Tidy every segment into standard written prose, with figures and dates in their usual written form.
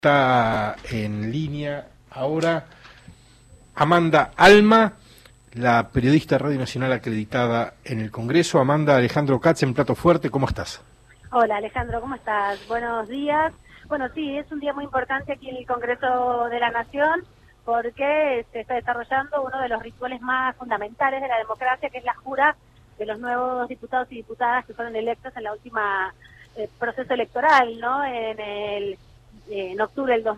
Está en línea ahora Amanda Alma, la periodista de Radio Nacional acreditada en el Congreso. Amanda, Alejandro Katz en Plato Fuerte, ¿cómo estás? Hola Alejandro, ¿cómo estás? Buenos días. Bueno, sí, es un día muy importante aquí en el Congreso de la Nación porque se está desarrollando uno de los rituales más fundamentales de la democracia, que es la jura de los nuevos diputados y diputadas que fueron electos en la última proceso electoral, ¿no? En octubre del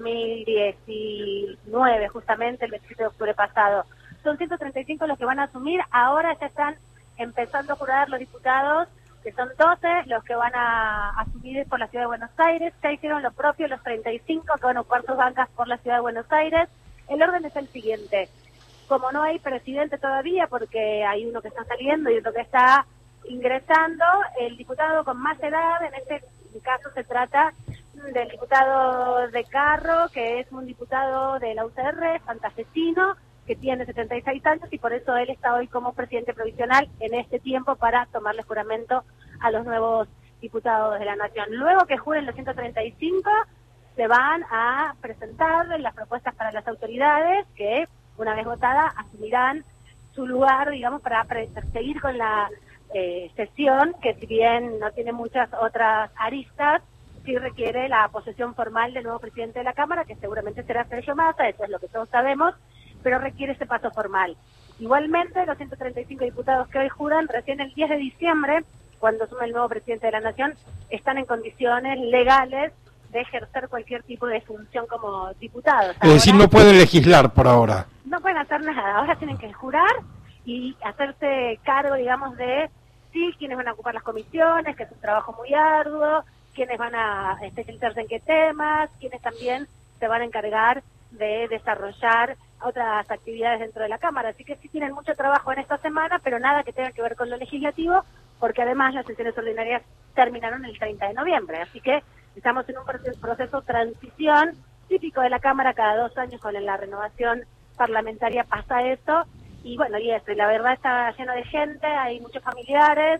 2019, justamente el 27 de octubre pasado. Son 135 los que van a asumir. Ahora ya están empezando a jurar los diputados, que son 12 los que van a asumir por la Ciudad de Buenos Aires. Ya hicieron lo propio los 35 que van a ocupar sus bancas por la Ciudad de Buenos Aires. El orden es el siguiente. Como no hay presidente todavía, porque hay uno que está saliendo y otro que está ingresando, el diputado con más edad, en este caso se trata del diputado de Carro, que es un diputado de la UCR, santafesino, que tiene 76 años y por eso él está hoy como presidente provisional en este tiempo para tomarle juramento a los nuevos diputados de la Nación. Luego que juren los 135, se van a presentar las propuestas para las autoridades que, una vez votadas, asumirán su lugar, digamos, para seguir con la sesión, que si bien no tiene muchas otras aristas, sí requiere la posesión formal del nuevo presidente de la Cámara, que seguramente será Sergio Massa, eso es lo que todos sabemos, pero requiere ese paso formal. Igualmente, los 135 diputados que hoy juran, recién el 10 de diciembre, cuando asume el nuevo presidente de la Nación, están en condiciones legales de ejercer cualquier tipo de función como diputados. Es decir, no pueden legislar por ahora. No pueden hacer nada, ahora tienen que jurar y hacerse cargo, digamos, de sí, quiénes van a ocupar las comisiones, que es un trabajo muy arduo, quiénes van a especializarse en qué temas, quiénes también se van a encargar de desarrollar otras actividades dentro de la Cámara. Así que sí tienen mucho trabajo en esta semana, pero nada que tenga que ver con lo legislativo, porque además las sesiones ordinarias terminaron el 30 de noviembre. Así que estamos en un proceso de transición típico de la Cámara. Cada 2 años con la renovación parlamentaria pasa eso. Y bueno, y eso, la verdad está lleno de gente, hay muchos familiares.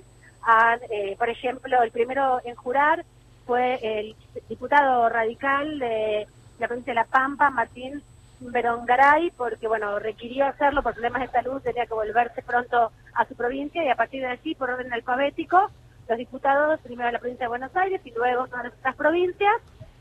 Por ejemplo, el primero en jurar fue el diputado radical de la provincia de La Pampa, Martín Berongaray, porque bueno, requirió hacerlo por problemas de salud, tenía que volverse pronto a su provincia y a partir de allí, por orden alfabético, los diputados, primero de la provincia de Buenos Aires y luego todas las otras provincias,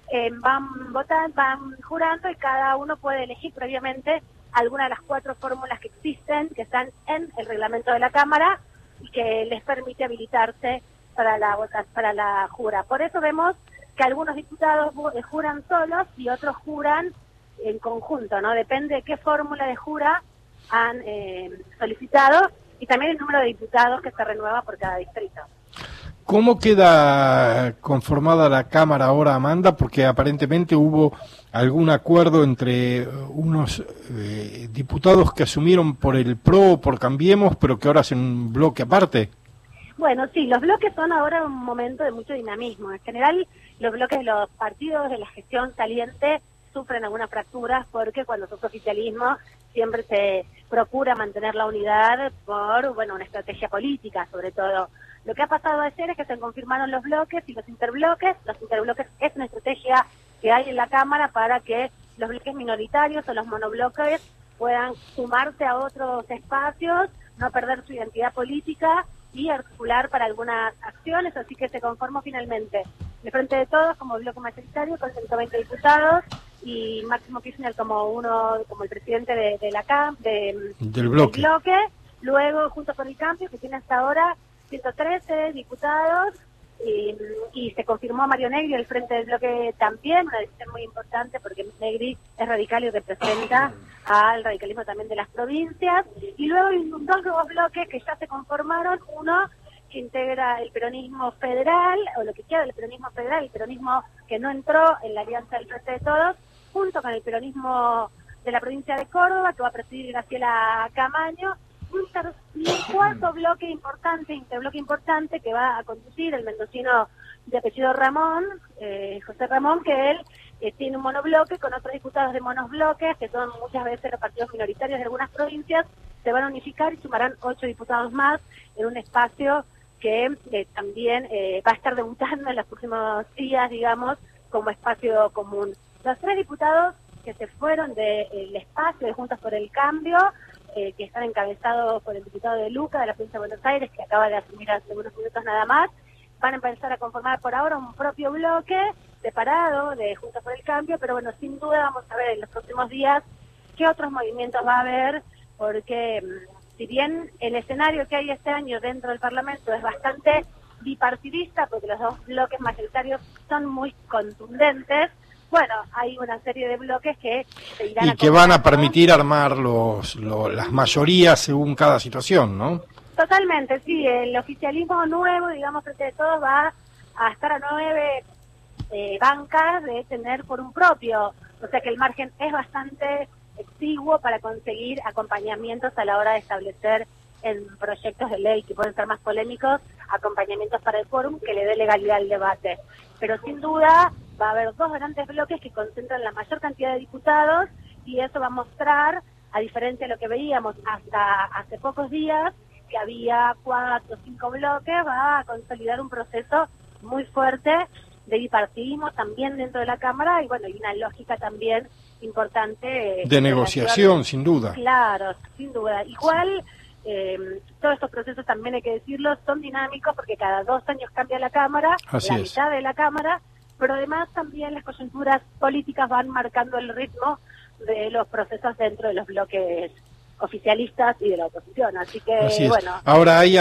van votando, van jurando y cada uno puede elegir previamente alguna de las 4 fórmulas que existen, que están en el reglamento de la Cámara y que les permite habilitarse para la jura. Por eso vemos que algunos diputados juran solos y otros juran en conjunto, ¿no? Depende de qué fórmula de jura han solicitado y también el número de diputados que se renueva por cada distrito. ¿Cómo queda conformada la Cámara ahora, Amanda? Porque aparentemente hubo algún acuerdo entre unos diputados que asumieron por el PRO o por Cambiemos, pero que ahora hacen un bloque aparte. Bueno, sí, los bloques son ahora un momento de mucho dinamismo. En general, los bloques de los partidos de la gestión saliente sufren algunas fracturas porque cuando sos oficialismo siempre se procura mantener la unidad por, bueno, una estrategia política, sobre todo. Lo que ha pasado ayer es que se confirmaron los bloques y los interbloques. Los interbloques es una estrategia que hay en la Cámara para que los bloques minoritarios o los monobloques puedan sumarse a otros espacios, no perder su identidad política y articular para algunas acciones, así que se conformó finalmente el Frente de Todos como bloque mayoritario con 120 diputados y Máximo Kirchner como el presidente del bloque. Luego, junto con el Cambio, que tiene hasta ahora 113 diputados, y se confirmó a Mario Negri el Frente del Bloque también, una decisión muy importante porque Negri es radical y representa al radicalismo también de las provincias. Y luego hay 2 nuevos bloques que ya se conformaron, uno que integra el peronismo federal, o lo que queda del peronismo federal, el peronismo que no entró en la alianza del Frente de Todos, junto con el peronismo de la provincia de Córdoba, que va a presidir Graciela Camaño, un 4º bloque importante, interbloque importante, que va a conducir el mendocino de apellido Ramón, José Ramón, que él tiene un monobloque con otros diputados de monosbloques, que son muchas veces los partidos minoritarios de algunas provincias, se van a unificar y sumarán 8 diputados más en un espacio que también va a estar debutando en los próximos días, digamos, como espacio común. Los 3 diputados que se fueron del espacio de Juntos por el Cambio, que están encabezados por el diputado de Luca, de la provincia de Buenos Aires, que acaba de asumir hace unos minutos nada más, van a empezar a conformar por ahora un propio bloque separado de Juntos por el Cambio, pero bueno, sin duda vamos a ver en los próximos días qué otros movimientos va a haber, porque si bien el escenario que hay este año dentro del Parlamento es bastante bipartidista, porque los 2 bloques mayoritarios son muy contundentes, bueno, hay una serie de bloques que se irán y que van a permitir armar las mayorías según cada situación, ¿no? Totalmente, sí, el oficialismo nuevo, digamos, frente de todos, va a estar a 9 bancas de tener por un propio, o sea que el margen es bastante exiguo para conseguir acompañamientos a la hora de establecer en proyectos de ley que pueden ser más polémicos, acompañamientos para el quórum que le dé legalidad al debate. Pero sin duda va a haber 2 grandes bloques que concentran la mayor cantidad de diputados y eso va a mostrar, a diferencia de lo que veíamos hasta hace pocos días, que había 4 o 5 bloques, va a consolidar un proceso muy fuerte de bipartidismo también dentro de la Cámara y bueno, y una lógica también importante de negociación, sin duda. Claro, sin duda. Igual todos estos procesos también hay que decirlo, son dinámicos porque cada 2 años cambia la Cámara, Así la es. mitad de la Cámara, pero además también las coyunturas políticas van marcando el ritmo de los procesos dentro de los bloques oficialistas y de la oposición, así que bueno. Ahora hay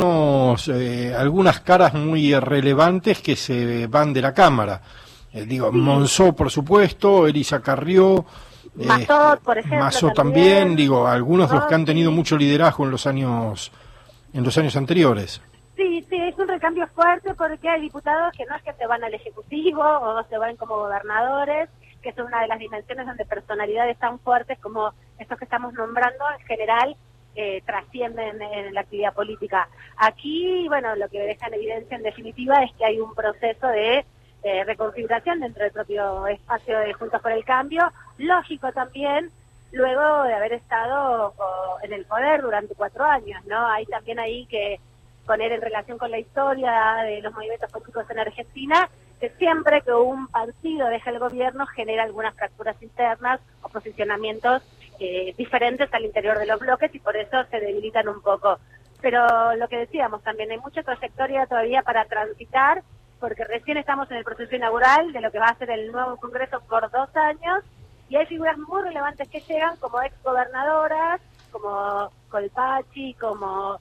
algunas caras muy relevantes que se van de la Cámara. Monzó, por supuesto, Elisa Carrió, Massot, por ejemplo, Massot también, algunos de los que han tenido mucho liderazgo en los años anteriores. Sí, es un recambio fuerte porque hay diputados que no es que se van al Ejecutivo o se van como gobernadores, que es una de las dimensiones donde personalidades tan fuertes como estos que estamos nombrando en general trascienden en la actividad política. Aquí, bueno, lo que deja en evidencia en definitiva es que hay un proceso de reconfiguración dentro del propio espacio de Juntos por el Cambio, lógico también, luego de haber estado en el poder durante 4 años, ¿no? Hay también ahí que poner en relación con la historia de los movimientos políticos en Argentina, que siempre que un partido deja el gobierno genera algunas fracturas internas o posicionamientos diferentes al interior de los bloques y por eso se debilitan un poco. Pero lo que decíamos también, hay mucha trayectoria todavía para transitar, porque recién estamos en el proceso inaugural de lo que va a ser el nuevo Congreso por 2 años, y hay figuras muy relevantes que llegan como exgobernadoras, como Colpacci, como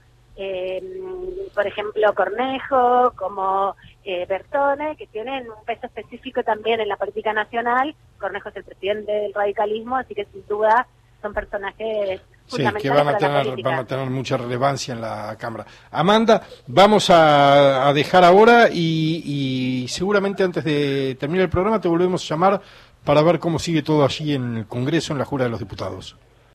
por ejemplo Cornejo, como Bertone, que tienen un peso específico también en la política nacional. Cornejo es el presidente del radicalismo, así que sin duda son personajes fundamentales que van a tener mucha relevancia en la Cámara. Amanda, vamos a dejar ahora y seguramente antes de terminar el programa te volvemos a llamar para ver cómo sigue todo allí en el Congreso, en la Jura de los Diputados.